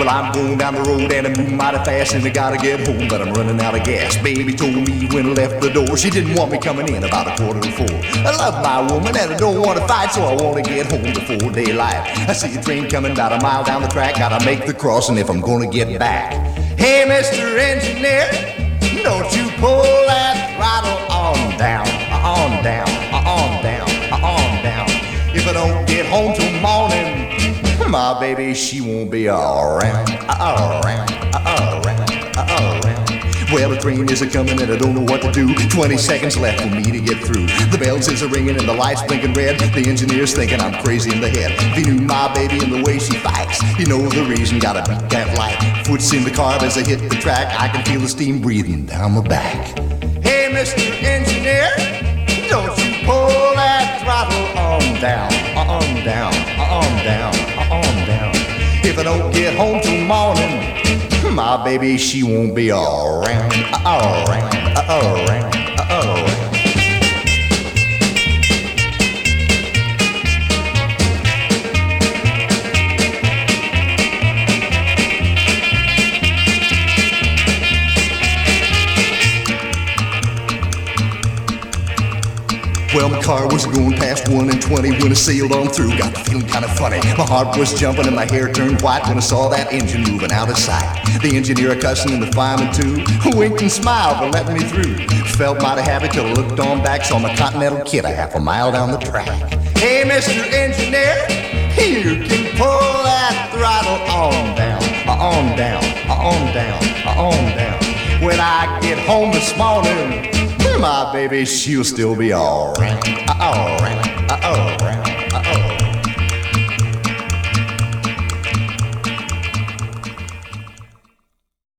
Well, I'm going down the road and I'm moving mighty fast, and I gotta get home, but I'm running out of gas. Baby told me when I left the door she didn't want me coming in about 3:45. I love my woman and I don't want to fight, so I want to get home before daylight. I see a train coming about a mile down the track, gotta make the crossing if I'm gonna get back. Hey, Mr. Engineer, don't you pull that throttle on down, on down, on down, on down. If I don't get home till morning, my baby, she won't be around, around, around, around. Well, the train is a-coming and I don't know what to do. 20 seconds left for me to get through. The bells is a-ringing and the lights blinking red. The engineer's thinking I'm crazy in the head. If he knew my baby and the way she fights, you know the reason, gotta beat that light. Foot's in the carb as I hit the track. I can feel the steam breathing down my back. Hey, Mr. Engineer, don't you pull that throttle on down, on down, on down, on down. If I don't get home till morning, my baby, she won't be around, around, around, around. Well, my car was going past 1 and 20 when I sailed on through. Got the feeling kind of funny. My heart was jumping and my hair turned white when I saw that engine moving out of sight. The engineer a-cussing and the fireman too winked and smiled for letting me through. Felt mighty happy till I looked on back, saw my Continental Kid a half a mile down the track. Hey, Mr. Engineer, you can pull that throttle on down, on down, on down, on down. When I get home this morning, my baby, she'll still be all right, all right, all right, all right.